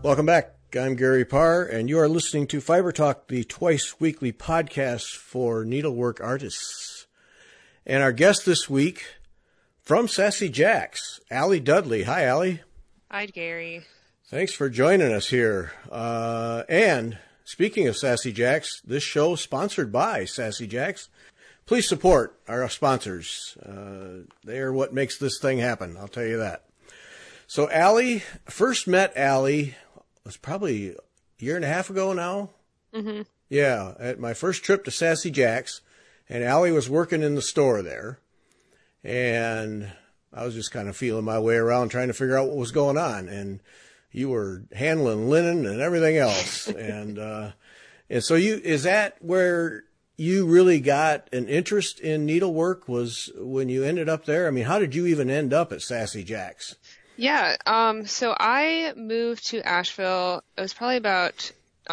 Welcome back. I'm Gary Parr, and you are listening to Fiber Talk, the twice-weekly podcast for needlework artists. And our guest this week, from Sassy Jacks, Allie Dudley. Hi, Allie. Hi, Gary. Thanks for joining us here. And speaking of Sassy Jacks, this show is sponsored by Sassy Jacks. Please support our sponsors. They are what makes this thing happen, I'll tell you that. So Allie, first met Allie, was probably a year and a half ago now. Mm-hmm. Yeah, at my first trip to Sassy Jacks, and Allie was working in the store there, and I was just kind of feeling my way around trying to figure out what was going on, and you were handling linen and everything else, and so is that where you really got an interest in needlework, was when you ended up there? I mean, how did you even end up at Sassy Jacks? Yeah, so I moved to Asheville. It was probably about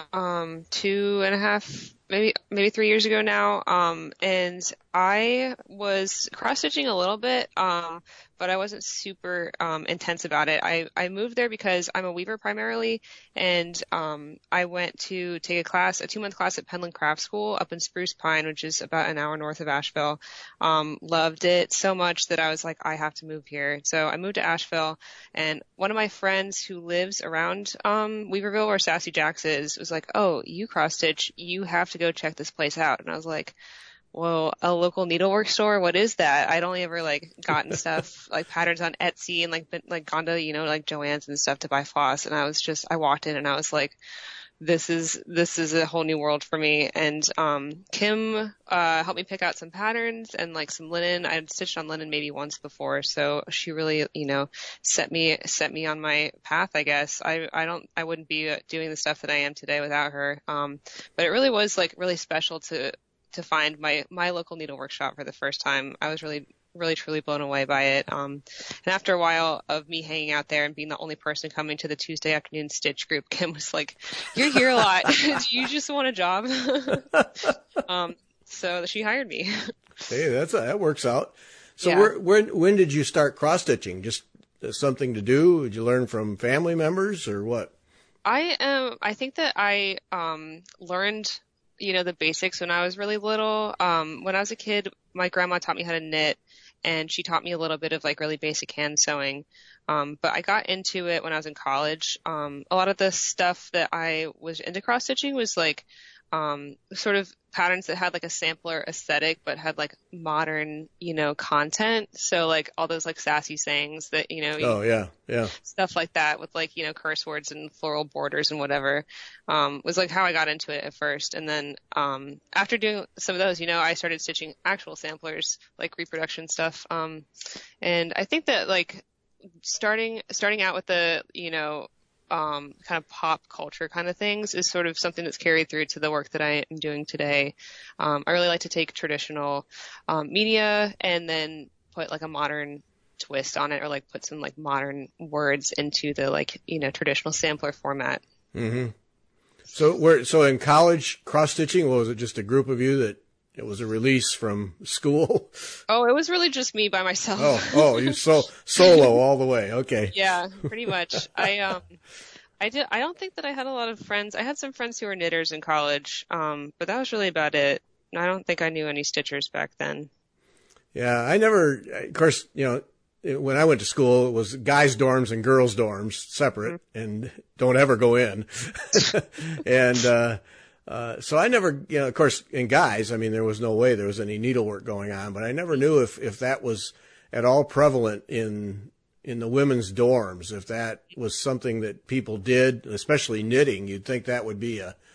2.5, maybe 3 years ago now. And I was cross-stitching a little bit, but I wasn't super intense about it. I moved there because I'm a weaver primarily, and I went to take a 2-month class at Penland Craft School up in Spruce Pine, which is about an hour north of Asheville. Loved it so much that I was like, I have to move here. So I moved to Asheville, and one of my friends who lives around Weaverville, where Sassy Jacks is, was like, oh, you cross-stitch, you have to go check this place out. And I was like, well, a local needlework store? What is that? I'd only ever gotten stuff like patterns on Etsy and gone to, like Joann's and stuff to buy floss. And I walked in and I was like, this is a whole new world for me. And Kim helped me pick out some patterns and some linen. I had stitched on linen maybe once before, so she really, set me on my path, I guess. I wouldn't be doing the stuff that I am today without her. But it really was really special to find my local needlework shop for the first time. I was really truly blown away by it. And after a while of me hanging out there and being the only person coming to the Tuesday afternoon stitch group, Kim was like, you're here a lot. Do you just want a job? So she hired me. Hey, that works out. So yeah. when did you start cross-stitching? Just something to do? Did you learn from family members or what? I think that I learned the basics when I was really little. When I was a kid, my grandma taught me how to knit, and she taught me a little bit of really basic hand sewing. But I got into it when I was in college. A lot of the stuff that I was into cross stitching was sort of patterns that had a sampler aesthetic, but had modern, content. So all those sassy sayings that, Oh yeah. Stuff like that with curse words and floral borders and whatever, was how I got into it at first. And then, after doing some of those, I started stitching actual samplers, reproduction stuff. And I think that starting out with the, kind of pop culture kind of things is sort of something that's carried through to the work that I am doing today. I really like to take traditional media and then put a modern twist on it, or put some modern words into the traditional sampler format. Mm-hmm. So in college, cross stitching, was it just a group of you that it was a release from school? Oh, it was really just me by myself. Oh, you solo all the way. Okay. Yeah, pretty much. I don't think that I had a lot of friends. I had some friends who were knitters in college, but that was really about it. I don't think I knew any stitchers back then. Yeah, I never, of course, when I went to school, it was guys' dorms and girls' dorms separate, mm-hmm. and don't ever go in. And, so I never, of course, in guys, I mean, there was no way there was any needlework going on, but I never knew if that was at all prevalent in the women's dorms, if that was something that people did, especially knitting. You'd think that would be a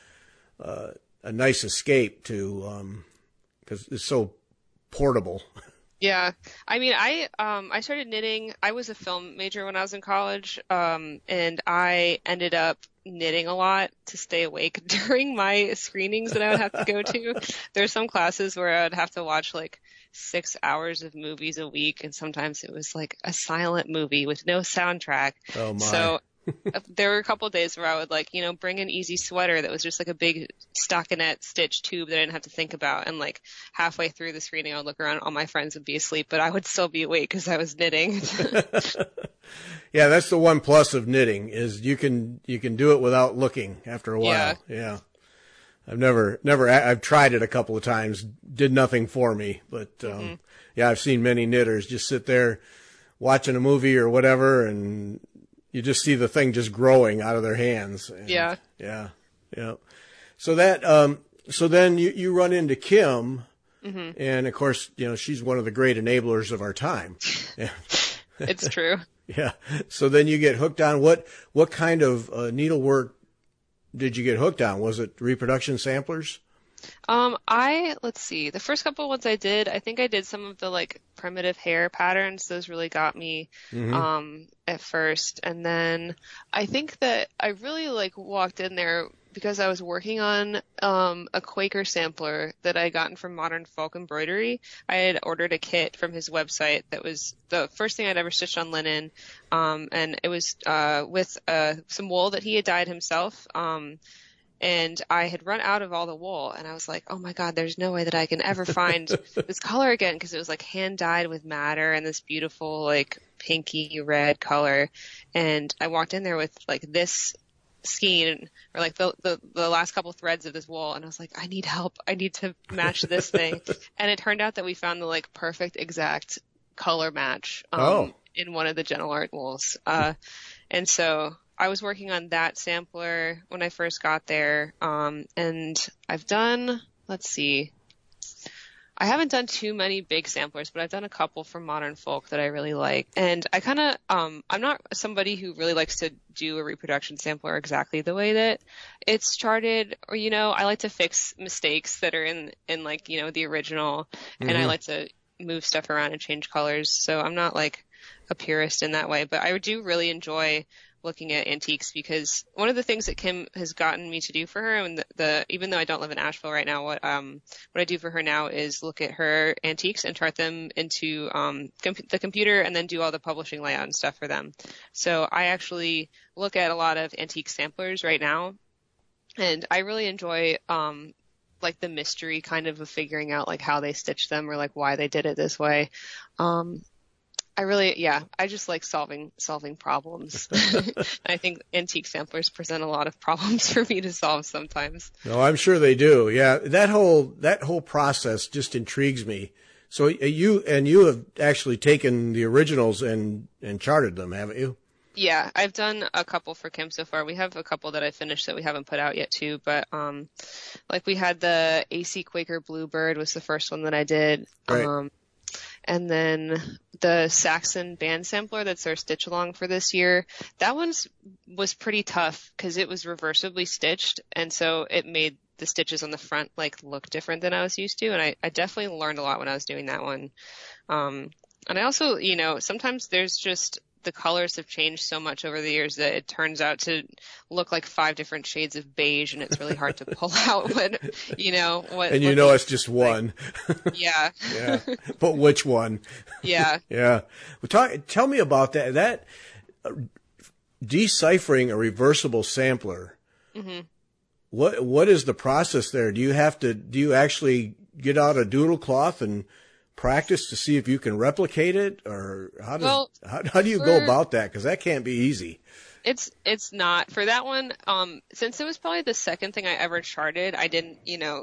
nice escape to, because it's so portable. Yeah. I mean, I started knitting. I was a film major when I was in college, and I ended up knitting a lot to stay awake during my screenings that I would have to go to. There's some classes where I'd have to watch 6 hours of movies a week, and sometimes it was a silent movie with no soundtrack. Oh my. So There were a couple of days where I would like, bring an easy sweater that was just like a big stockinette stitch tube that I didn't have to think about. And like halfway through this reading, I would look around, all my friends would be asleep, but I would still be awake because I was knitting. Yeah, that's the one plus of knitting is you can do it without looking after a while. Yeah. I've tried it a couple of times, did nothing for me, but, yeah, I've seen many knitters just sit there watching a movie or whatever, and you just see the thing just growing out of their hands. And, Yeah. Yeah. So so then you run into Kim, and of course, she's one of the great enablers of our time. It's true. Yeah. So then you get hooked on what kind of needlework did you get hooked on? Was it reproduction samplers? Let's see. The first couple ones I think I did some of the like primitive hair patterns. Those really got me, at first. And then I think that I really like walked in there because I was working on, a Quaker sampler that I gotten from Modern Folk Embroidery. I had ordered a kit from his website that was the first thing I'd ever stitched on linen. And it was, with, some wool that he had dyed himself. And I had run out of all the wool, and I was like, oh my God, there's no way that I can ever find this color again, because it was like hand dyed with madder and this beautiful like pinky red color. And I walked in there with like this skein or like the last couple threads of this wool, and I was like, I need help. I need to match this thing. And it turned out that we found the like perfect exact color match in one of the Gentle Art wools. And so I was working on that sampler when I first got there. And I've done, let's see, I haven't done too many big samplers, but I've done a couple from Modern Folk that I really like. And I kind of, I'm not somebody who really likes to do a reproduction sampler exactly the way that it's charted, or, I like to fix mistakes that are in like, the original, and I like to move stuff around and change colors. So I'm not like a purist in that way, but I do really enjoy looking at antiques, because one of the things that Kim has gotten me to do for her, and even though I don't live in Asheville right now, what I do for her now is look at her antiques and chart them into the computer, and then do all the publishing layout and stuff for them. So I actually look at a lot of antique samplers right now, and I really enjoy like the mystery kind of figuring out like how they stitched them, or like why they did it this way. I just like solving problems. I think antique samplers present a lot of problems for me to solve sometimes. No, I'm sure they do. Yeah. That whole process just intrigues me. So you have actually taken the originals and charted them, haven't you? Yeah, I've done a couple for Kim so far. We have a couple that I finished that we haven't put out yet too, but, like we had the AC Quaker Bluebird was the first one that I did. Right. And then the Saxon band sampler that's our stitch along for this year, that was pretty tough because it was reversibly stitched. And so it made the stitches on the front like look different than I was used to. And I definitely learned a lot when I was doing that one. And I also, sometimes there's just the colors have changed so much over the years that it turns out to look like 5 different shades of beige, and it's really hard to pull out what. And it's just one. Yeah. Yeah. But which one? Yeah. Yeah. Well, tell me about that. That deciphering a reversible sampler. Mm-hmm. What is the process there? Do you actually get out a doodle cloth and practice to see if you can replicate it, or how do you go about that? Because that can't be easy. It's not for that one. Since it was probably the second thing I ever charted, I didn't,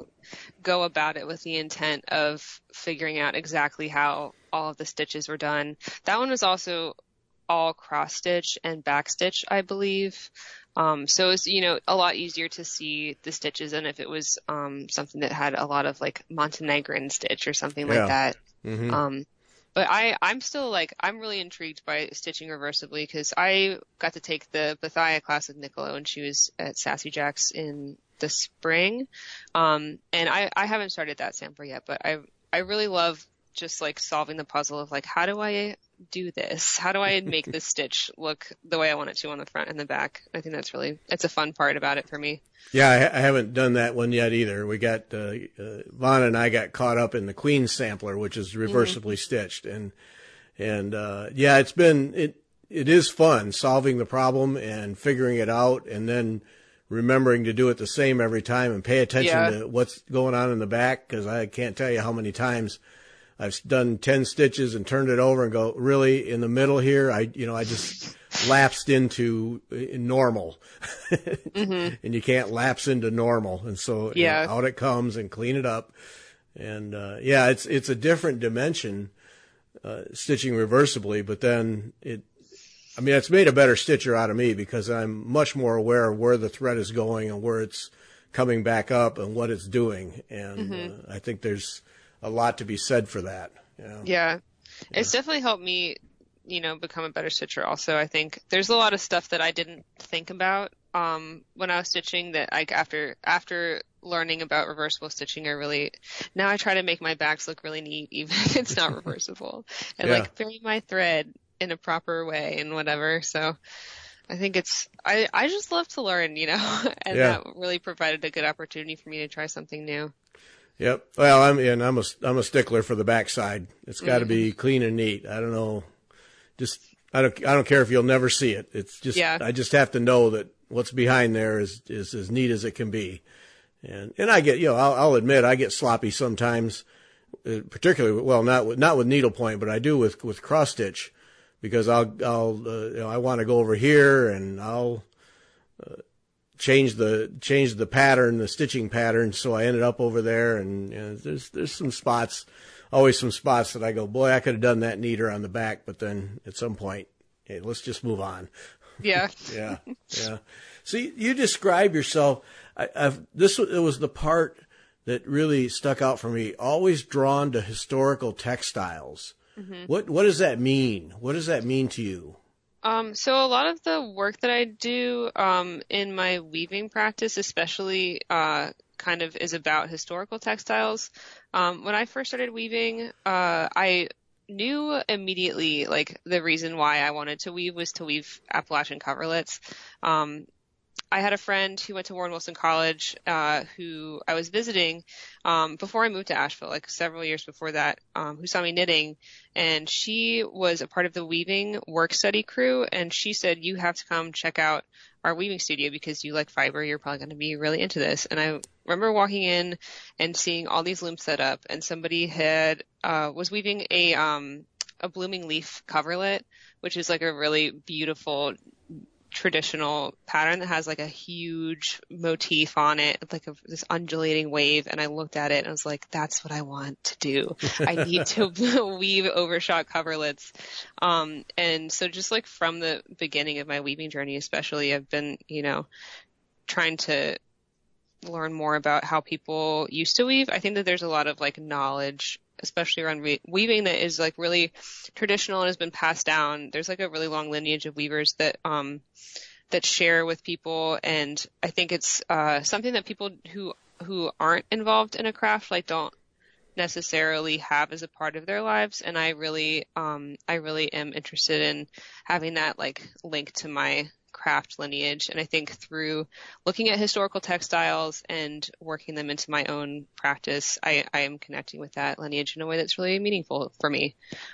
go about it with the intent of figuring out exactly how all of the stitches were done. That one was also all cross stitch and back stitch, I believe. So it's, a lot easier to see the stitches than if it was, something that had a lot of like Montenegrin stitch or something like that. Mm-hmm. But I'm still like, I'm really intrigued by stitching reversibly, because I got to take the Bethia class with Nicola when she was at Sassy Jacks in the spring. And I haven't started that sampler yet, but I really love just like solving the puzzle of like, how do I do this? How do I make this stitch look the way I want it to on the front and the back? I think it's a fun part about it for me. Yeah, I haven't done that one yet either. We got, Vaughn and I got caught up in the Queen sampler, which is reversibly stitched. And yeah, it is fun solving the problem and figuring it out, and then remembering to do it the same every time and pay attention to what's going on in the back, because I can't tell you how many times I've done 10 stitches and turned it over and go, really, in the middle here, I just lapsed into normal. And you can't lapse into normal. And so out it comes and clean it up. And it's a different dimension, stitching reversibly, but then it's made a better stitcher out of me, because I'm much more aware of where the thread is going and where it's coming back up and what it's doing. And I think there's a lot to be said for that. Yeah. It's definitely helped me, become a better stitcher also. I think there's a lot of stuff that I didn't think about when I was stitching that after learning about reversible stitching, now I try to make my backs look really neat, even if it's not reversible, and bury my thread in a proper way and whatever. So I think I just love to learn, and that really provided a good opportunity for me to try something new. Yep. Well, I'm a stickler for the backside. It's got to be clean and neat. I don't know. I don't care if you'll never see it. It's just, I just have to know that what's behind there is as neat as it can be. And I get, I'll admit I get sloppy sometimes, particularly, well, not with needlepoint, but I do with cross stitch, because I want to go over here and I'll change the pattern, the stitching pattern. So I ended up over there, and there's always some spots that I go, boy, I could have done that neater on the back. But then at some point, hey, let's just move on. Yeah. Yeah. So you describe yourself. It was the part that really stuck out for me. Always drawn to historical textiles. What does that mean? What does that mean to you? So a lot of the work that I do in my weaving practice, especially kind of is about historical textiles. When I first started weaving, I knew immediately, the reason why I wanted to weave was to weave Appalachian coverlets. I had a friend who went to Warren Wilson College, who I was visiting, before I moved to Asheville, several years before that, who saw me knitting, and she was a part of the weaving work study crew, and she said, you have to come check out our weaving studio because you like fiber, you're probably going to be really into this. And I remember walking in and seeing all these looms set up, and somebody was weaving a blooming leaf coverlet, which is a really beautiful traditional pattern that has a huge motif on it, this undulating wave. And I looked at it and I was like, that's what I want to do. I need to weave overshot coverlets. And so just from the beginning of my weaving journey, especially, I've been, trying to learn more about how people used to weave. I think that there's a lot of knowledge, especially around weaving, that is really traditional and has been passed down. There's a really long lineage of weavers that share with people. And I think it's, something that people who aren't involved in a craft, don't necessarily have as a part of their lives. And I really am interested in having that link to my craft lineage. And I think through looking at historical textiles and working them into my own practice, I am connecting with that lineage in a way that's really meaningful for me.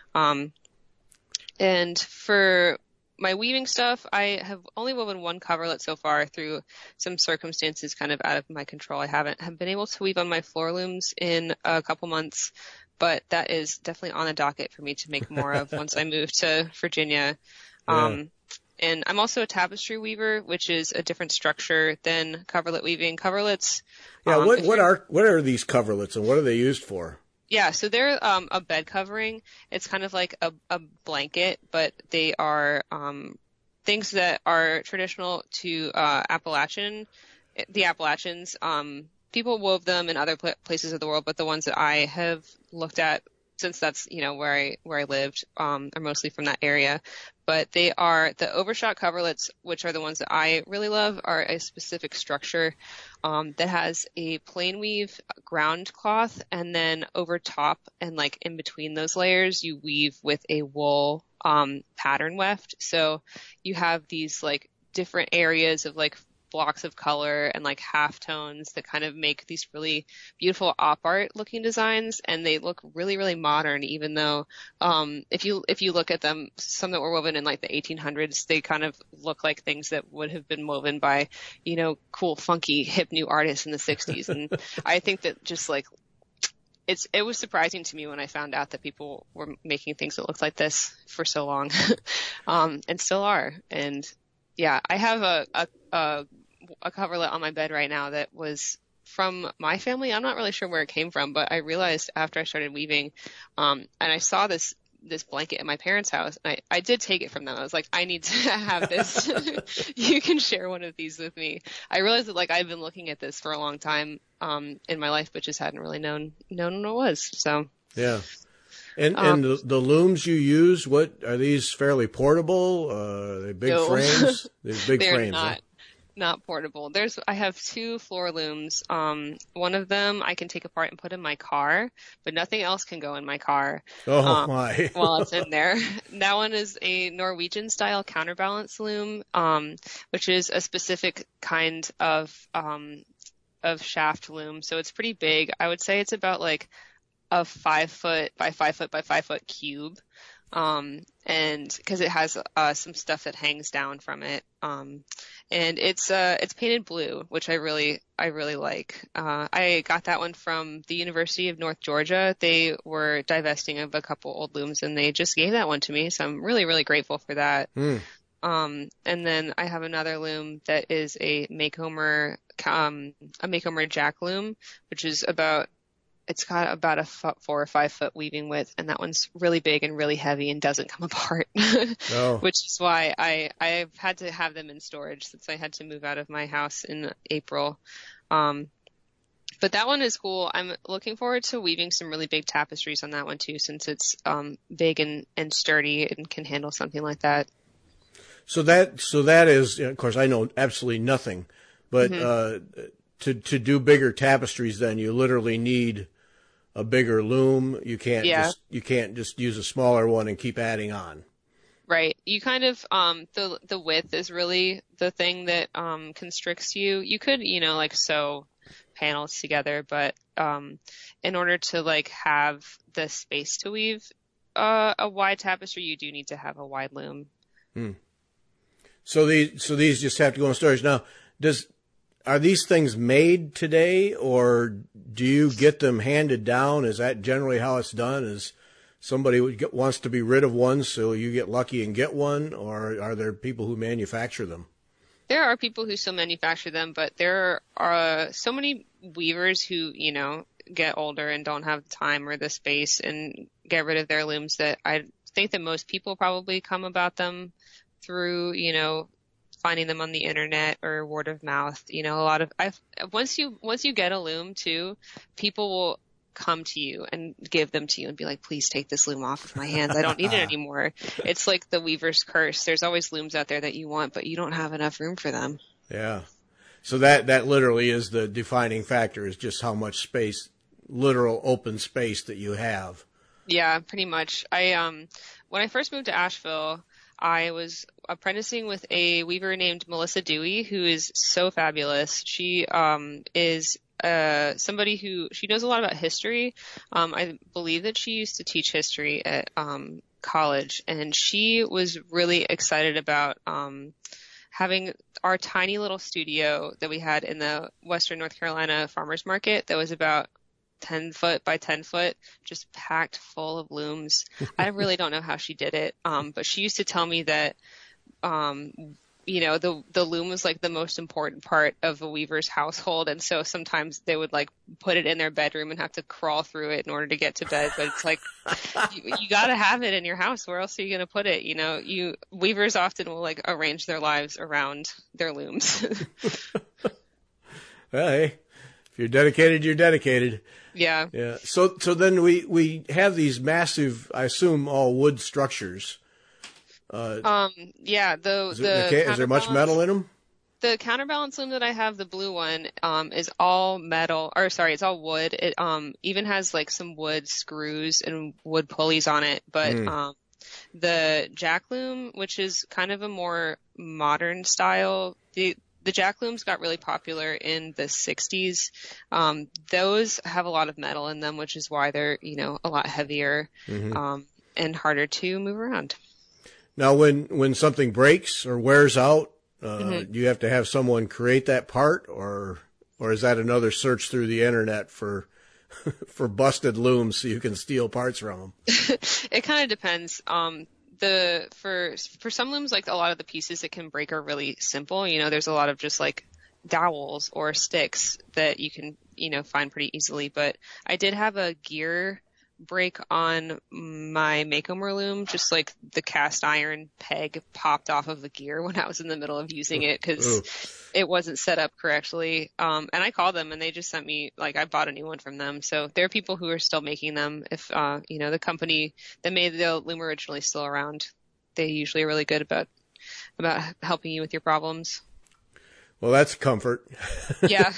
And for my weaving stuff, I have only woven one coverlet so far through some circumstances kind of out of my control. I have been able to weave on my floor looms in a couple months, but that is definitely on the docket for me to make more of once I move to Virginia. And I'm also a tapestry weaver, which is a different structure than coverlet weaving. Coverlets. Yeah. What are these coverlets and what are they used for? Yeah. So they're, a bed covering. It's kind of like a blanket, but they are, things that are traditional to, the Appalachians. People wove them in other places of the world, but the ones that I have looked at, since that's, where I lived, are mostly from that area. But they are the overshot coverlets, which are the ones that I really love, are a specific structure, that has a plain weave ground cloth, and then over top and in between those layers, you weave with a wool, pattern weft. So you have these different areas of blocks of color and like half tones that kind of make these really beautiful op art looking designs, and they look really, really modern, even though if you look at them, some that were woven in like the 1800s, they kind of look like things that would have been woven by, you know, cool, funky, hip new artists in the 60s. And I think that just like it was surprising to me when I found out that people were making things that looked like this for so long, and still are. And yeah, I have a coverlet on my bed right now that was from my family. I'm not really sure where it came from, but I realized after I started weaving, and I saw this blanket at my parents' house. I did take it from them. I was like, I need to have this. You can share one of these with me. I realized that like I've been looking at this for a long time in my life, but just hadn't really known what it was. So yeah. And the looms you use, what are these, fairly portable? Are they big frames? They're big they're frames. Not portable. I have 2 floor looms. One of them I can take apart and put in my car, but nothing else can go in my car. Oh my. While it's in there. That one is a Norwegian style counterbalance loom, which is a specific kind of shaft loom. So it's pretty big. I would say it's about like a 5 foot by 5 foot by 5 foot cube. And cause it has, some stuff that hangs down from it. And it's painted blue, which I really like. I got that one from the University of North Georgia. They were divesting of a couple old looms and they just gave that one to me. So I'm really, really grateful for that. And then I have another loom that is a Makeomer jack loom, which is it's got about a 4 or 5 foot weaving width, and that one's really big and really heavy and doesn't come apart. Oh. Which is why I've had to have them in storage since I had to move out of my house in April. But that one is cool. I'm looking forward to weaving some really big tapestries on that one too, since it's big and sturdy and can handle something like that. So that is, of course, I know absolutely nothing, but to do bigger tapestries, then you literally need a bigger loom. You can't just use a smaller one and keep adding on. Right. You kind of the width is really the thing that constricts you. You could, like sew panels together, but in order to like have the space to weave a wide tapestry, you do need to have a wide loom. So these just have to go in storage. Now, are these things made today, or do you get them handed down? Is that generally how it's done? Is somebody wants to be rid of one, so you get lucky and get one, or are there people who manufacture them? There are people who still manufacture them, but there are so many weavers who, get older and don't have the time or the space and get rid of their looms that I think that most people probably come about them through, finding them on the internet or word of mouth. Once you get a loom too, people will come to you and give them to you and be like, please take this loom off of my hands. I don't need it anymore. It's like the weaver's curse. There's always looms out there that you want, but you don't have enough room for them. Yeah. So that literally is the defining factor, is just how much space, literal open space that you have. Yeah, pretty much. When I first moved to Asheville, I was apprenticing with a weaver named Melissa Dewey, who is so fabulous. She is somebody who, she knows a lot about history. I believe that she used to teach history at college, and she was really excited about having our tiny little studio that we had in the Western North Carolina farmers market that was about 10 foot by 10 foot, just packed full of looms. I really don't know how she did it. But she used to tell me that, the loom was like the most important part of a weaver's household. And so sometimes they would like put it in their bedroom and have to crawl through it in order to get to bed. But it's like, you gotta have it in your house. Where else are you going to put it? Weavers often will like arrange their lives around their looms. Well, hey, if you're dedicated, you're dedicated. Yeah. Yeah. So then we have these massive, I assume, all wood structures. Yeah. Is there much metal in them? The counterbalance loom that I have, the blue one, is all metal, it's all wood. It, even has like some wood screws and wood pulleys on it. But, the jack loom, which is kind of a more modern style, the jack looms got really popular in the 60s. Those have a lot of metal in them, which is why they're, a lot heavier, and harder to move around. Now, when something breaks or wears out, do you have to have someone create that part, or is that another search through the internet for busted looms so you can steal parts from them? It kind of depends. For some looms, like a lot of the pieces that can break are really simple. There's a lot of just like dowels or sticks that you can, find pretty easily. But I did have a gear break on my Makeomer loom, just like the cast iron peg popped off of the gear when I was in the middle of using it because it wasn't set up correctly. And I called them and they just sent me, like, I bought a new one from them. So there are people who are still making them. If, the company that made the loom originally is still around, they usually are really good about helping you with your problems. Well, that's comfort. Yeah.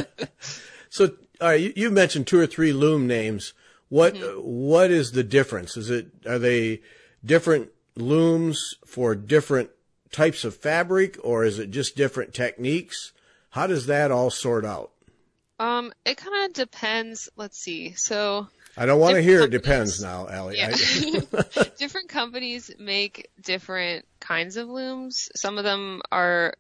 So you mentioned 2 or 3 loom names. What is the difference? Are they different looms for different types of fabric, or is it just different techniques? How does that all sort out? It kind of depends. Let's see. So I don't want to hear it depends now, Allie. Yeah. Different companies make different kinds of looms. Some of them are,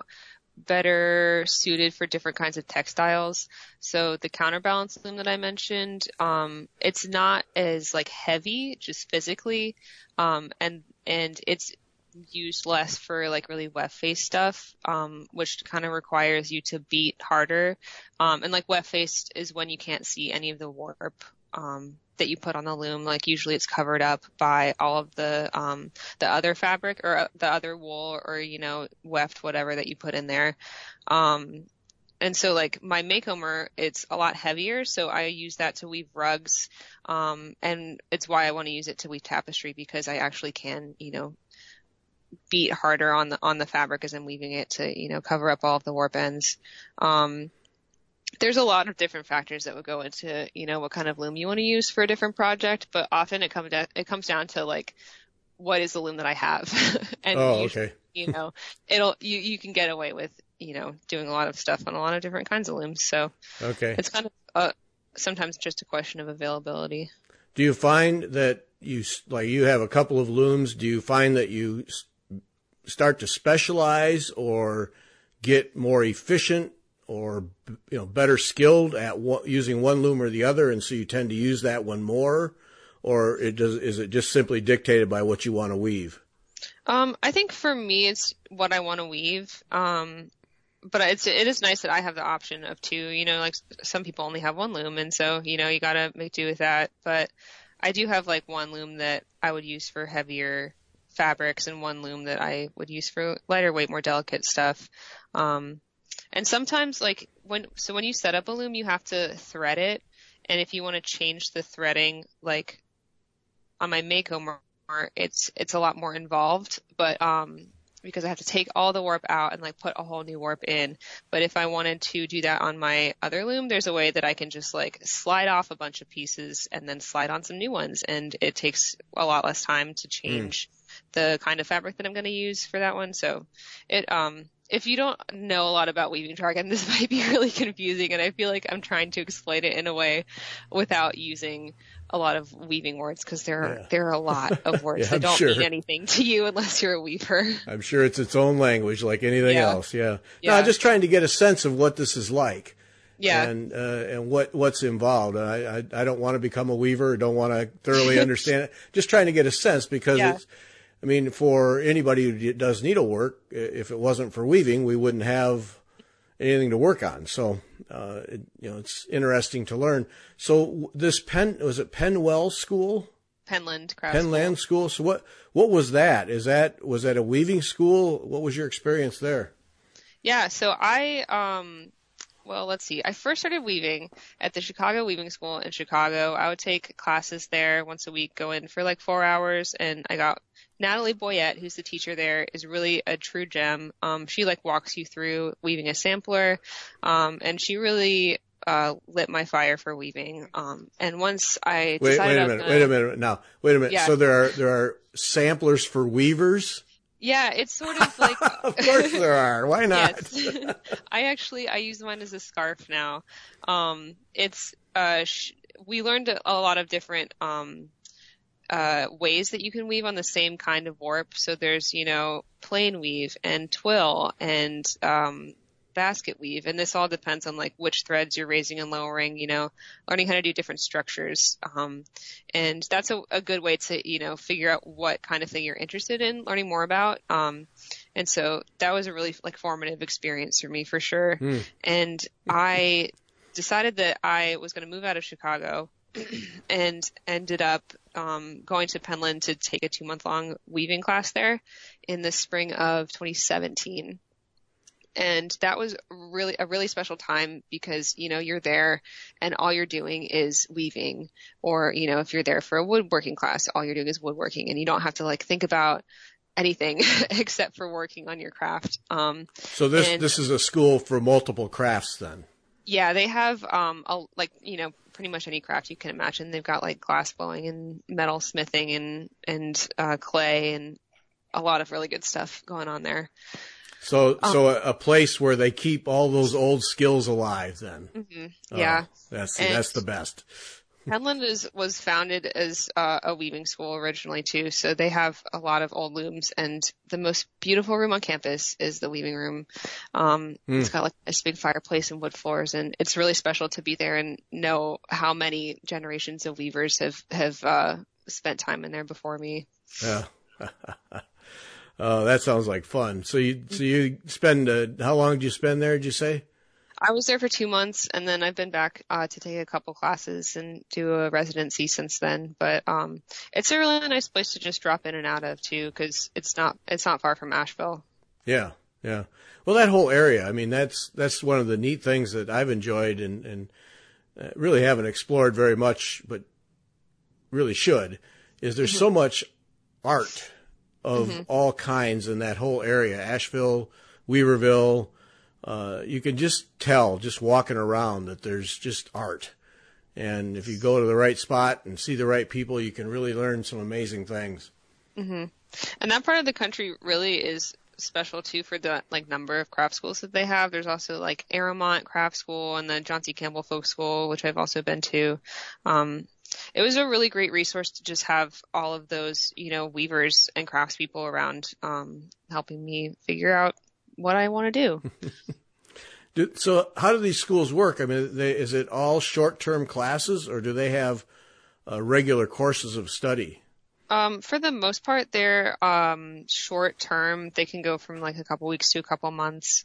better suited for different kinds of textiles. So the counterbalance loom that I mentioned, it's not as like heavy just physically, and it's used less for like really weft face stuff, which kind of requires you to beat harder. And like weft face is when you can't see any of the warp, that you put on the loom. Like usually it's covered up by all of the other fabric or the other wool or, weft, whatever that you put in there. And so like my Makeomer, it's a lot heavier. So I use that to weave rugs. And it's why I want to use it to weave tapestry, because I actually can, beat harder on the fabric as I'm weaving it to, cover up all of the warp ends. There's a lot of different factors that would go into, what kind of loom you want to use for a different project, but often it comes down to like, what is the loom that I have? And usually, okay. You can get away with, doing a lot of stuff on a lot of different kinds of looms. So okay. It's kind of, sometimes just a question of availability. Do you find that you have a couple of looms? Do you find that you start to specialize or get more efficient or, better skilled at using one loom or the other, and so you tend to use that one more? Or is it just simply dictated by what you want to weave? I think for me, it's what I want to weave. But it is nice that I have the option of 2, like some people only have one loom, and so, you gotta make do with that. But I do have like one loom that I would use for heavier fabrics and one loom that I would use for lighter weight, more delicate stuff. And sometimes like when you set up a loom, you have to thread it. And if you want to change the threading, like on my Makeomer, it's a lot more involved, but, because I have to take all the warp out and like put a whole new warp in. But if I wanted to do that on my other loom, there's a way that I can just like slide off a bunch of pieces and then slide on some new ones. And it takes a lot less time to change the kind of fabric that I'm going to use for that one. So if you don't know a lot about weaving jargon, this might be really confusing, and I feel like I'm trying to explain it in a way without using a lot of weaving words, because there are a lot of words that don't mean anything to you unless you're a weaver. I'm sure it's its own language like anything else. Yeah. No, I'm just trying to get a sense of what this is like. Yeah. And what's involved. I don't want to become a weaver. Don't want to thoroughly understand it. Just trying to get a sense, because for anybody who does needlework, if it wasn't for weaving, we wouldn't have anything to work on. So, it's interesting to learn. So this was it Penwell School? Penland Craft Penland School. So what was that? Was that a weaving school? What was your experience there? Yeah. So well, let's see. I first started weaving at the Chicago Weaving School in Chicago. I would take classes there once a week, go in for like 4 hours, and I got Natalie Boyette, who's the teacher there, is really a true gem. She like walks you through weaving a sampler, and she really lit my fire for weaving. And once I decided wait a minute now. Yeah. So there are samplers for weavers? Yeah, it's sort of like, Of course there are. Why not? yes. I use mine as a scarf now. It's we learned a lot of different ways that you can weave on the same kind of warp. So there's, plain weave and twill and basket weave, and this all depends on like which threads you're raising and lowering, learning how to do different structures. And that's a good way to, figure out what kind of thing you're interested in learning more about. And so that was a really like formative experience for me for sure. And I decided that I was going to move out of Chicago and ended up going to Penland to take a 2-month-long weaving class there in the spring of 2017. And that was really a really special time because, you're there and all you're doing is weaving, or, if you're there for a woodworking class, all you're doing is woodworking, and you don't have to like think about anything except for working on your craft. So this is a school for multiple crafts then? Yeah, they have, pretty much any craft you can imagine. They've got like glass blowing and metal smithing and clay and a lot of really good stuff going on there. So a place where they keep all those old skills alive then. Mm-hmm. Yeah. That's the best. Penland was founded as a weaving school originally too. So they have a lot of old looms, and the most beautiful room on campus is the weaving room. It's got like this big fireplace and wood floors, and it's really special to be there and know how many generations of weavers have spent time in there before me. Yeah. Oh, that sounds like fun. So you spend, how long did you spend there, did you say? I was there for 2 months, and then I've been back to take a couple classes and do a residency since then. But it's a really nice place to just drop in and out of too, because it's not far from Asheville. Yeah, yeah. Well, that whole area, I mean, that's one of the neat things that I've enjoyed and really haven't explored very much, but really should, is there's so much art of all kinds in that whole area. Asheville, Weaverville, you can just tell just walking around that there's just art. And if you go to the right spot and see the right people, you can really learn some amazing things. Mm-hmm. And that part of the country really is special too for the like number of craft schools that they have. There's also like Aramont Craft School and the John C. Campbell Folk School, which I've also been to. It was a really great resource to just have all of those, weavers and craftspeople around, helping me figure out what I want to do. So how do these schools work? I mean, is it all short-term classes, or do they have regular courses of study? For the most part, they're short-term. They can go from like a couple weeks to a couple months.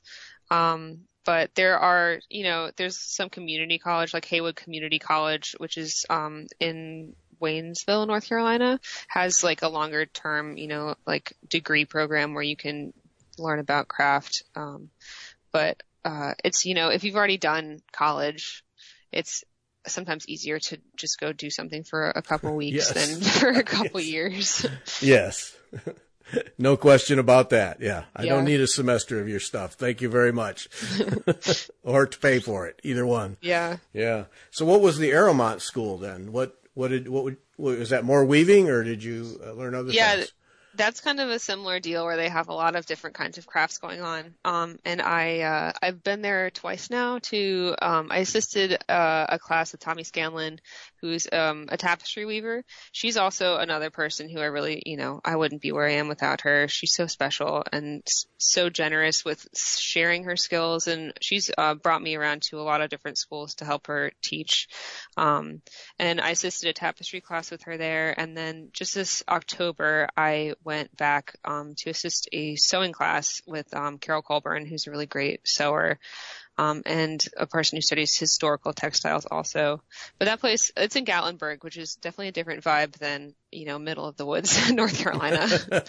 But there are, there's some community college, like Haywood Community College, which is in Waynesville, North Carolina, has like a longer term, like degree program where you can learn about craft. But it's, if you've already done college, it's sometimes easier to just go do something for a couple weeks than for a couple years. Yes. No question about that. Yeah. I don't need a semester of your stuff. Thank you very much. Or to pay for it. Either one. Yeah. Yeah. So what was the Aramont school then? What was that, more weaving, or did you learn other things? Yeah. That's kind of a similar deal where they have a lot of different kinds of crafts going on. And I've been there twice now I assisted a class with Tommy Scanlon, who's a tapestry weaver. She's also another person who I really, I wouldn't be where I am without her. She's so special and so generous with sharing her skills. And she's brought me around to a lot of different schools to help her teach. And I assisted a tapestry class with her there. And then just this October, I went back to assist a sewing class with Carol Colburn, who's a really great sewer, and a person who studies historical textiles also. But that place, it's in Gatlinburg, which is definitely a different vibe than, middle of the woods, North Carolina.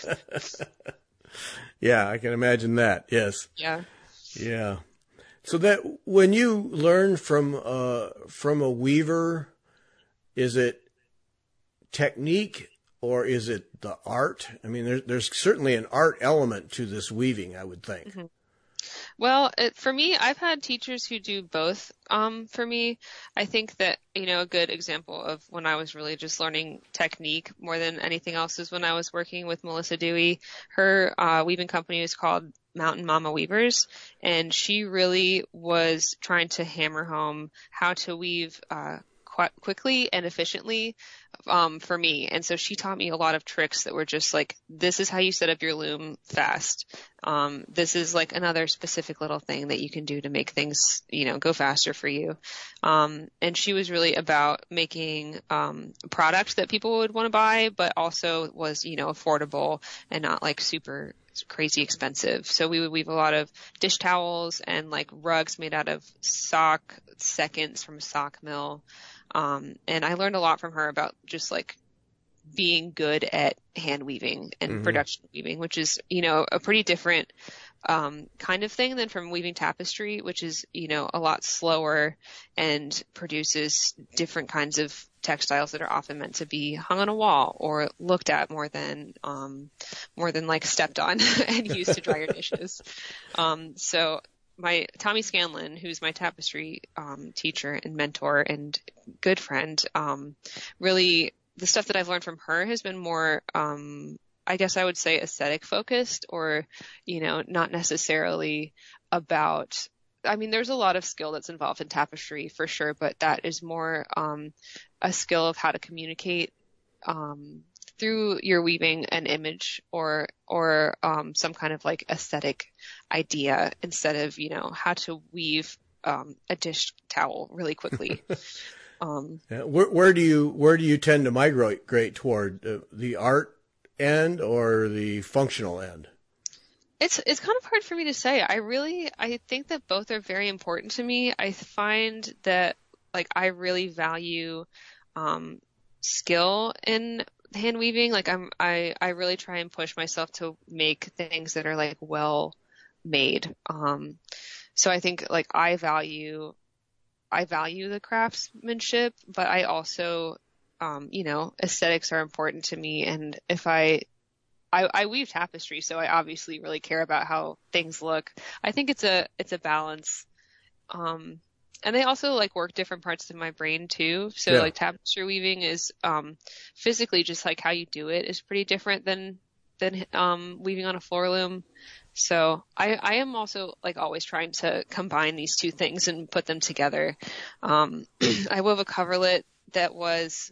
Yeah, I can imagine that. Yes. Yeah. Yeah. So that when you learn from a weaver, is it technique or is it the art? I mean, there's certainly an art element to this weaving, I would think. Mm-hmm. Well, for me, I've had teachers who do both. For me, I think that, a good example of when I was really just learning technique more than anything else is when I was working with Melissa Dewey. Her weaving company is called Mountain Mama Weavers, and she really was trying to hammer home how to weave quickly and efficiently for me. And so she taught me a lot of tricks that were just like, this is how you set up your loom fast. This is like another specific little thing that you can do to make things, go faster for you. And she was really about making products that people would want to buy, but also was, affordable and not like super crazy expensive. So we would weave a lot of dish towels and like rugs made out of sock seconds from a sock mill. And I learned a lot from her about just like being good at hand weaving and production weaving, which is, a pretty different, kind of thing than from weaving tapestry, which is, a lot slower and produces different kinds of textiles that are often meant to be hung on a wall or looked at more than like stepped on and used to dry your dishes. So my Tommy Scanlon, who's my tapestry teacher and mentor and good friend, really the stuff that I've learned from her has been more, I guess I would say aesthetic focused, or, not necessarily about, I mean, there's a lot of skill that's involved in tapestry for sure, but that is more a skill of how to communicate through your weaving an image or some kind of like aesthetic idea instead of, how to weave a dish towel really quickly. Where do you tend to migrate toward, the art end or the functional end? It's kind of hard for me to say. I think that both are very important to me. I find that like I really value skill in hand weaving. Like I really try and push myself to make things that are like well made. So I think like I value the craftsmanship, but I also, aesthetics are important to me. And if I weave tapestry, so I obviously really care about how things look. I think it's a balance. And they also like work different parts of my brain too. So like tapestry weaving is, physically just like how you do it is pretty different than weaving on a floor loom. So I am also like always trying to combine these two things and put them together. I wove a coverlet that was,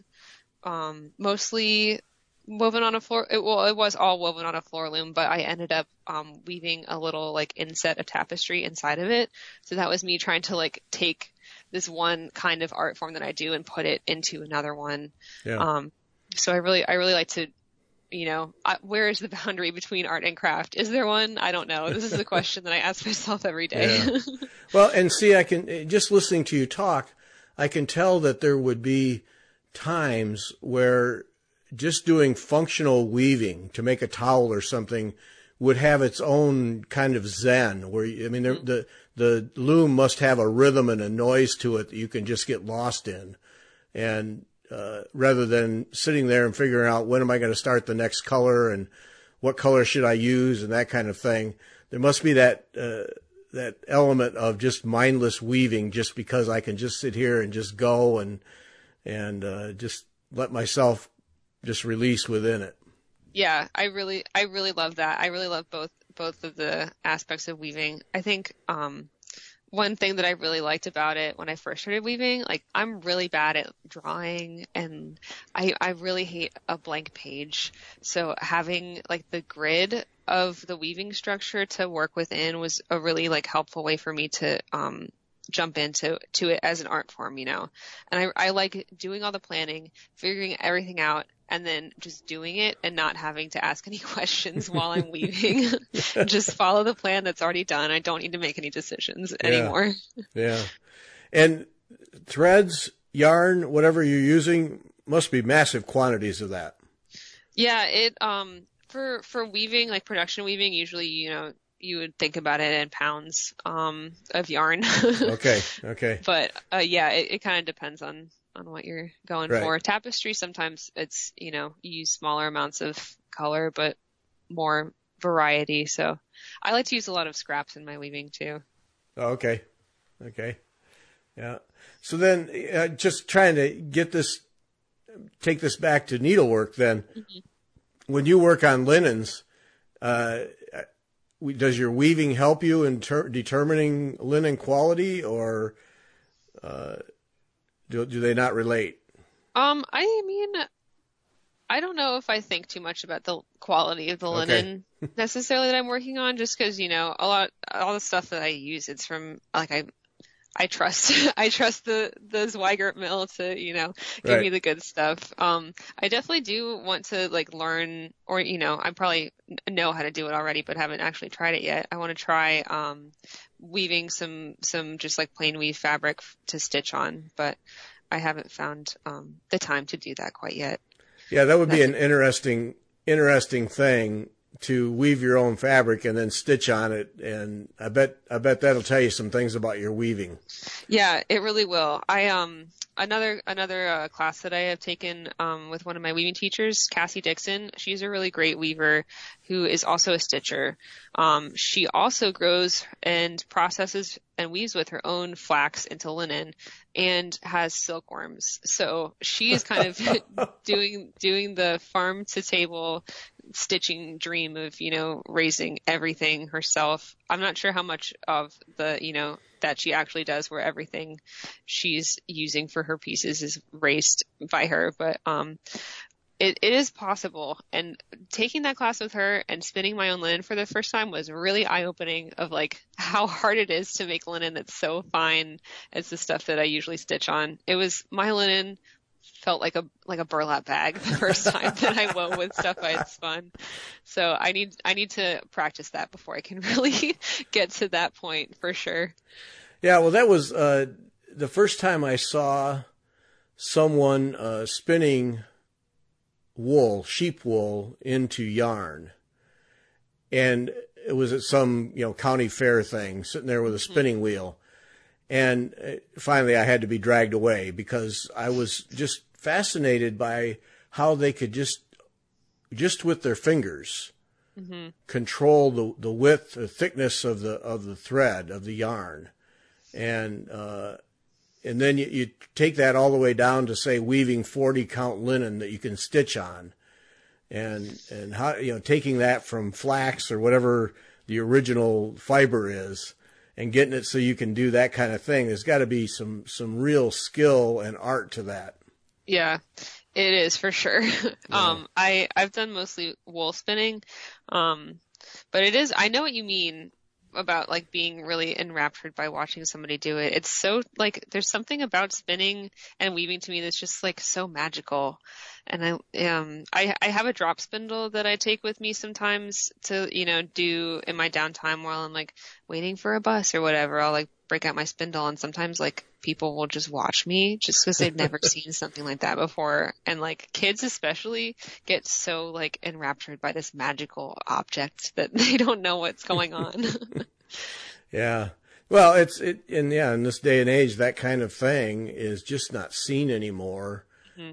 mostly woven on a floor. It was all woven on a floor loom, but I ended up, weaving a little like inset of tapestry inside of it. So that was me trying to like take this one kind of art form that I do and put it into another one. Yeah. So I really like to, where is the boundary between art and craft? Is there one? I don't know. This is a question that I ask myself every day. Yeah. Well, and see, I can, just listening to you talk, I can tell that there would be times where just doing functional weaving to make a towel or something would have its own kind of zen where, I mean, the loom must have a rhythm and a noise to it that you can just get lost in. And, rather than sitting there and figuring out when am I going to start the next color and what color should I use and that kind of thing, there must be that element of just mindless weaving just because I can just sit here and just go and just let myself just release within it. Yeah, I really love that. I really love both of the aspects of weaving. I think, one thing that I really liked about it when I first started weaving, like I'm really bad at drawing and I really hate a blank page. So having like the grid of the weaving structure to work within was a really like helpful way for me to, jump into it as an art form, And I like doing all the planning, figuring everything out, and then just doing it and not having to ask any questions while I'm weaving. Just follow the plan that's already done. I don't need to make any decisions anymore. Yeah. And threads, yarn, whatever you're using, must be massive quantities of that. Yeah, it for weaving, like production weaving, usually, you would think about it in pounds of yarn. Okay. But yeah, it kind of depends on what you're going for. Tapestry, sometimes it's, you use smaller amounts of color, but more variety. So I like to use a lot of scraps in my weaving too. Oh, okay. Okay. Yeah. So then, just trying to take this back to needlework then. When you work on linens, does your weaving help you in determining linen quality, or do they not relate? I mean, I don't know if I think too much about the quality of the linen necessarily that I'm working on, just because, all the stuff that I use, it's from, like, I trust the Zweigart mill to, give me the good stuff. I definitely do want to like learn, or, I probably know how to do it already, but haven't actually tried it yet. I want to try, weaving some just like plain weave fabric to stitch on, but I haven't found, the time to do that quite yet. Yeah, that would be an interesting thing, to weave your own fabric and then stitch on it, and I bet that'll tell you some things about your weaving. Yeah, it really will. Another class that I have taken with one of my weaving teachers, Cassie Dixon. She's a really great weaver who is also a stitcher. She also grows and processes and weaves with her own flax into linen and has silkworms. So she is kind of doing the farm to table stitching dream of, raising everything herself. I'm not sure how much of the, that she actually does, where everything she's using for her pieces is raised by her, but it is possible. And taking that class with her and spinning my own linen for the first time was really eye-opening, of like how hard it is to make linen that's so fine as the stuff that I usually stitch on. My linen felt like a burlap bag the first time that I wove with stuff I had spun. So I need to practice that before I can really get to that point, for sure. Yeah, well, that was the first time I saw someone spinning sheep wool into yarn. And it was at some, county fair thing, sitting there with a spinning wheel. And finally I had to be dragged away, because I was just fascinated by how they could just with their fingers control the width, the thickness of the thread of the yarn. And then you take that all the way down to, say, weaving 40 count linen that you can stitch on, and how, taking that from flax or whatever the original fiber is, and getting it so you can do that kind of thing. There's got to be some real skill and art to that. Yeah, it is, for sure. Yeah. I've done mostly wool spinning. But I know what you mean about like being really enraptured by watching somebody do it. It's so like, there's something about spinning and weaving to me that's just like so magical. And I have a drop spindle that I take with me sometimes to, do in my downtime while I'm like waiting for a bus or whatever. I'll like break out my spindle, and sometimes like people will just watch me just because they've never seen something like that before. And like kids especially get so like enraptured by this magical object that they don't know what's going on. Yeah. Well, in this day and age, that kind of thing is just not seen anymore.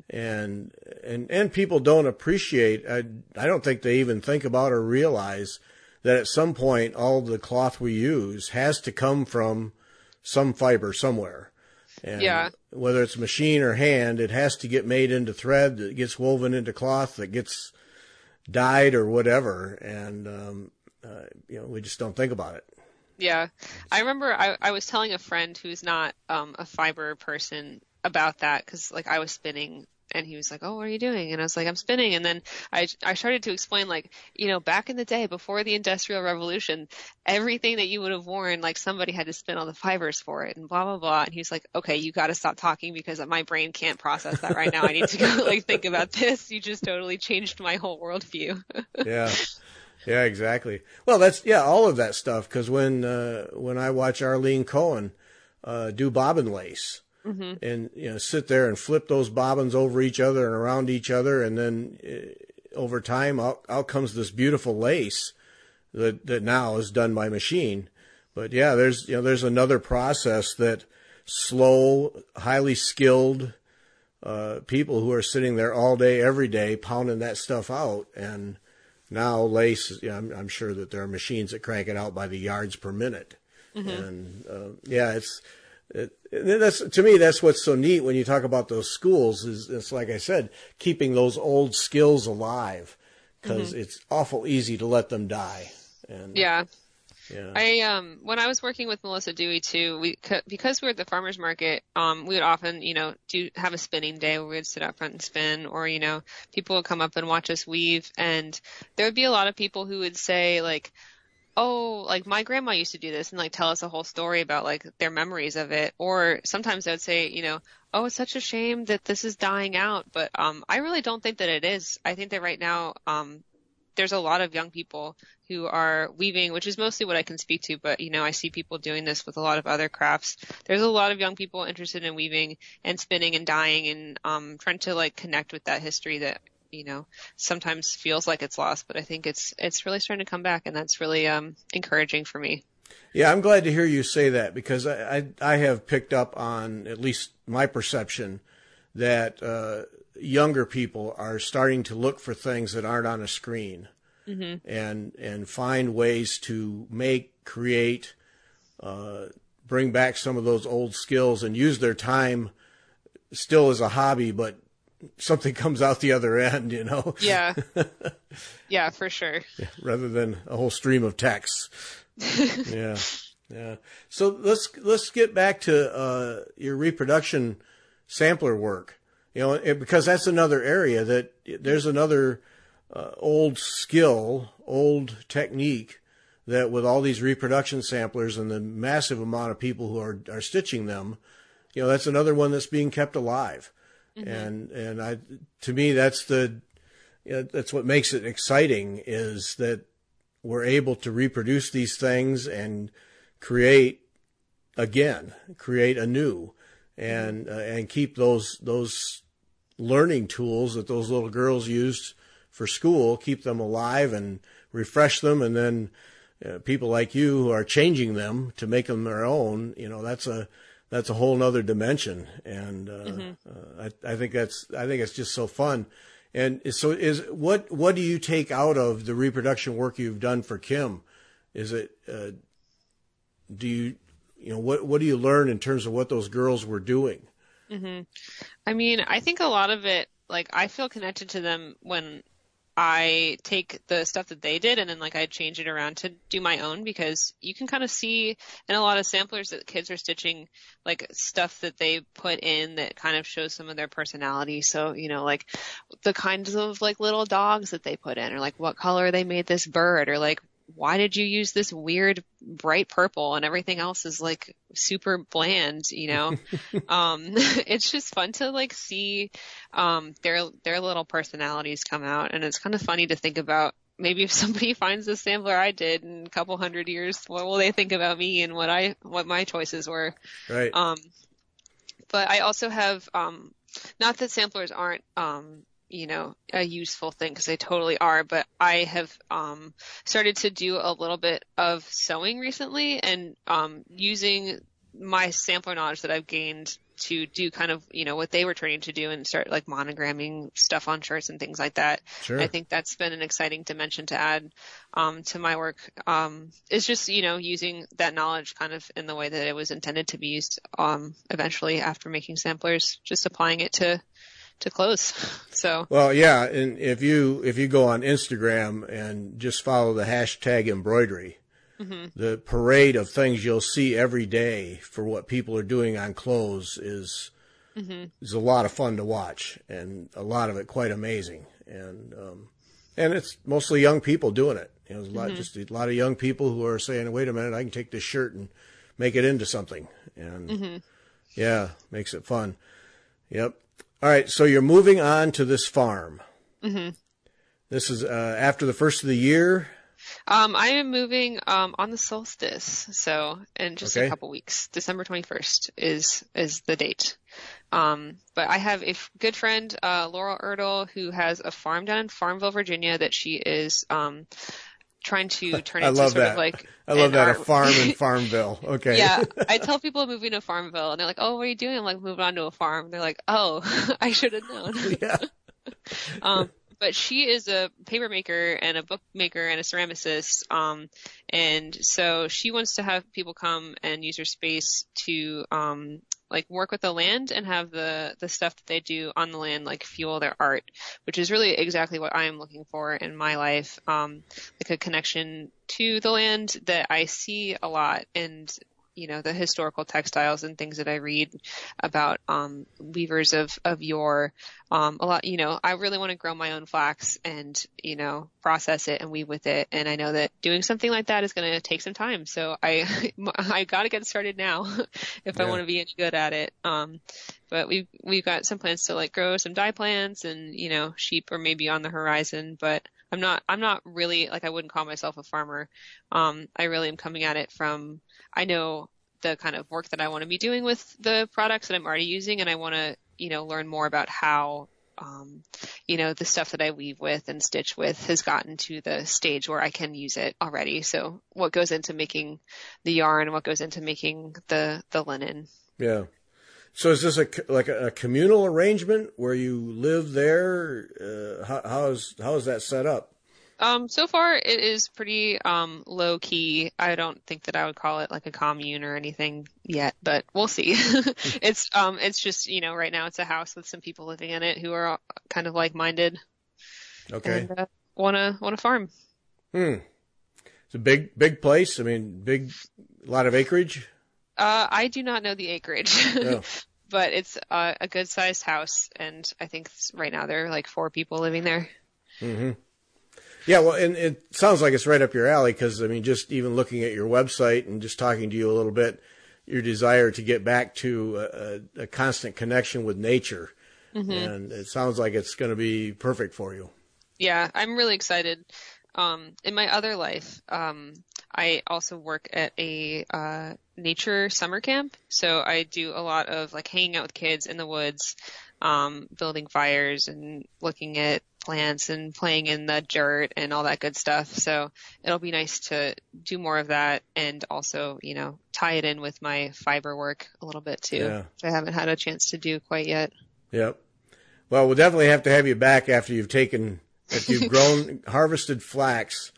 And people don't appreciate, I don't think they even think about or realize that at some point all the cloth we use has to come from some fiber somewhere. And whether it's machine or hand, it has to get made into thread that gets woven into cloth that gets dyed or whatever. And, we just don't think about it. Yeah. I remember I was telling a friend who's not a fiber person about that, because like I was spinning, and he was like, "Oh, what are you doing?" And I was like, "I'm spinning." And then I started to explain, like, back in the day before the Industrial Revolution, everything that you would have worn, like somebody had to spin all the fibers for it, and blah blah blah. And he's like, "Okay, you got to stop talking, because my brain can't process that right now. I need to go like think about this. You just totally changed my whole worldview." Yeah, exactly. Well, that's all of that stuff, because when I watch Arlene Cohen do bobbin lace. And, sit there and flip those bobbins over each other and around each other. And then over time, out comes this beautiful lace that now is done by machine. But there's another process that slow, highly skilled, people who are sitting there all day, every day, pounding that stuff out. And now lace, I'm sure that there are machines that crank it out by the yards per minute. And that's, to me, that's what's so neat when you talk about those schools is it's like I said, keeping those old skills alive, because it's awful easy to let them die. And yeah. When I was working with Melissa Dewey too, because we were at the farmers market, we would often, have a spinning day where we would sit out front and spin, or, people would come up and watch us weave. And there would be a lot of people who would say like, oh, like my grandma used to do this, and like tell us a whole story about like their memories of it. Or sometimes they would say, oh, it's such a shame that this is dying out. But, I really don't think that it is. I think that right now, there's a lot of young people who are weaving, which is mostly what I can speak to, but I see people doing this with a lot of other crafts. There's a lot of young people interested in weaving and spinning and dyeing and trying to like connect with that history that sometimes feels like it's lost, but I think it's really starting to come back, and that's really encouraging for me. Yeah, I'm glad to hear you say that, because I have picked up on, at least my perception, that younger people are starting to look for things that aren't on a screen, and find ways to create, bring back some of those old skills and use their time still as a hobby, but something comes out the other end, Yeah. Yeah, for sure. Rather than a whole stream of texts. Yeah. So let's get back to your reproduction sampler work. Because that's another area that there's another old skill, old technique that with all these reproduction samplers and the massive amount of people who are stitching them, that's another one that's being kept alive. And to me, that's that's what makes it exciting, is that we're able to reproduce these things and create anew, and keep those learning tools that those little girls used for school, keep them alive and refresh them. And then people like you who are changing them to make them their own, that's a whole nother dimension. And I think it's just so fun. And so what do you take out of the reproduction work you've done for Kim? Is it, what do you learn in terms of what those girls were doing? I mean, I think a lot of it, like, I feel connected to them when I take the stuff that they did and then like I change it around to do my own, because you can kind of see in a lot of samplers that kids are stitching like stuff that they put in that kind of shows some of their personality. So, like the kinds of like little dogs that they put in, or like what color they made this bird, or like why did you use this weird bright purple and everything else is like super bland, It's just fun to like see, their little personalities come out. And it's kind of funny to think about, maybe if somebody finds the sampler I did in a couple 100 years, what will they think about me and what my choices were? Right. But I also have, not that samplers aren't, a useful thing, because they totally are, but I have started to do a little bit of sewing recently, and using my sampler knowledge that I've gained to do kind of, what they were trying to do, and start like monogramming stuff on shirts and things like that. Sure. I think that's been an exciting dimension to add to my work. It's just, using that knowledge kind of in the way that it was intended to be used eventually after making samplers, just applying it to clothes. So. Well, yeah. And if you go on Instagram and just follow the hashtag embroidery, the parade of things you'll see every day for what people are doing on clothes is a lot of fun to watch, and a lot of it quite amazing. And it's mostly young people doing it. There's a lot of young people who are saying, wait a minute, I can take this shirt and make it into something. And yeah, makes it fun. Yep. All right, so you're moving on to this farm. This is after the first of the year? I am moving on the solstice, so in just a couple weeks. December 21st is the date. But I have a good friend, Laurel Erdel, who has a farm down in Farmville, Virginia, that she is trying to turn into sort of like I love that, a farm in Farmville. Okay. Yeah. I tell people moving to Farmville, and they're like, oh, what are you doing? I'm like, moving on to a farm. And they're like, oh, I should have known. Yeah. but she is a paper maker and a book maker and a ceramicist. And so she wants to have people come and use her space to, like work with the land and have the stuff that they do on the land, like fuel their art, which is really exactly what I am looking for in my life. Like a connection to the land that I see a lot, and the historical textiles and things that I read about, weavers of yore, a lot, I really want to grow my own flax and, process it and weave with it. And I know that doing something like that is going to take some time. So I got to get started now if I want to be any good at it. But we've got some plans to like grow some dye plants and, sheep are maybe on the horizon, but I'm not really, like, I wouldn't call myself a farmer. I really am coming at it from, I know the kind of work that I want to be doing with the products that I'm already using, and I want to, learn more about how, the stuff that I weave with and stitch with has gotten to the stage where I can use it already. So what goes into making the yarn, what goes into making the linen. Yeah. So is this like a communal arrangement where you live there? How is that set up? So far it is pretty low key. I don't think that I would call it like a commune or anything yet, but we'll see. It's just, right now it's a house with some people living in it who are kind of like-minded. Okay. And wanna farm. It's a big place. I mean, a lot of acreage. I do not know the acreage, No. but it's a good sized house, and I think right now there are like 4 people living there. Mm-hmm. Yeah, well, and it sounds like it's right up your alley because, I mean, just even looking at your website and just talking to you a little bit, your desire to get back to a constant connection with nature. Mm-hmm. And it sounds like it's going to be perfect for you. Yeah, I'm really excited. In my other life, I also work at a nature summer camp. So I do a lot of like hanging out with kids in the woods, building fires and looking at plants and playing in the dirt and all that good stuff. So it'll be nice to do more of that and also, tie it in with my fiber work a little bit too, which I haven't had a chance to do quite yet. Yep. Well, we'll definitely have to have you back after you've grown, harvested flax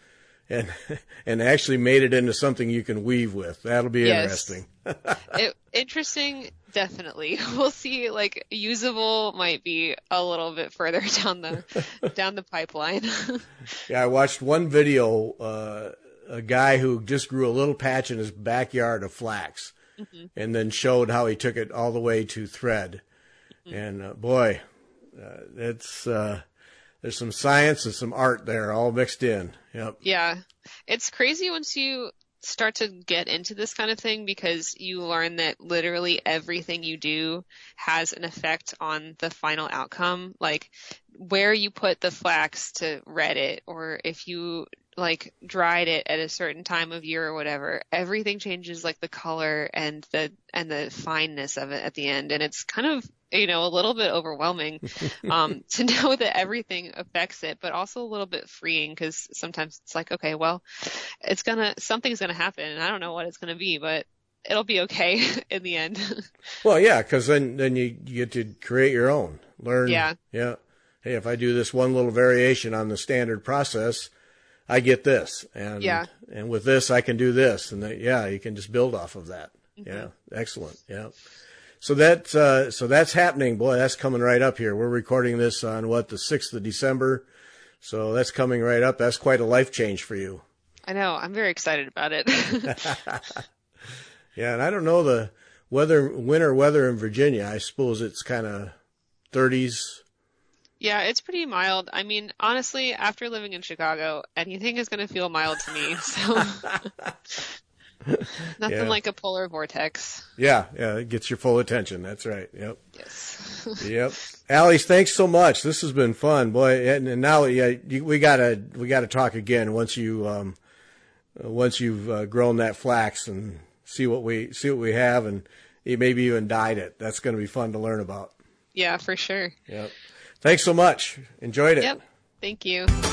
and actually made it into something you can weave with. That'll be interesting. Interesting, definitely. We'll see. Like usable might be a little bit further down the pipeline. Yeah, I watched one video, a guy who just grew a little patch in his backyard of flax, mm-hmm. and then showed how he took it all the way to thread. Mm-hmm. And boy, it's there's some science and some art there all mixed in. Yep. Yeah, it's crazy once you start to get into this kind of thing because you learn that literally everything you do has an effect on the final outcome. Like where you put the flax to red it, or if you like dried it at a certain time of year or whatever, everything changes, like the color and the fineness of it at the end. And it's kind of, a little bit overwhelming, to know that everything affects it, but also a little bit freeing because sometimes it's like, okay, well, something's gonna happen and I don't know what it's gonna be, but it'll be okay in the end. Well, yeah, because then you get to create your own, learn. Yeah. Yeah. Hey, if I do this one little variation on the standard process, I get this, and with this I can do this, and you can just build off of that. Mm-hmm. Yeah, excellent. Yeah. So that's happening. Boy, that's coming right up here. We're recording this on the 6th of December. So that's coming right up. That's quite a life change for you. I know. I'm very excited about it. Yeah. And I don't know the winter weather in Virginia. I suppose it's kind of 30s. Yeah, it's pretty mild. I mean, honestly, after living in Chicago, anything is going to feel mild to me. So nothing like a polar vortex. Yeah, it gets your full attention. That's right. Yep. Yes. Yep. Alice, thanks so much. This has been fun, boy. And now, we gotta talk again once you've grown that flax and see what we have, and maybe even dyed it. That's going to be fun to learn about. Yeah, for sure. Yep. Thanks so much. Enjoyed it. Yep. Thank you.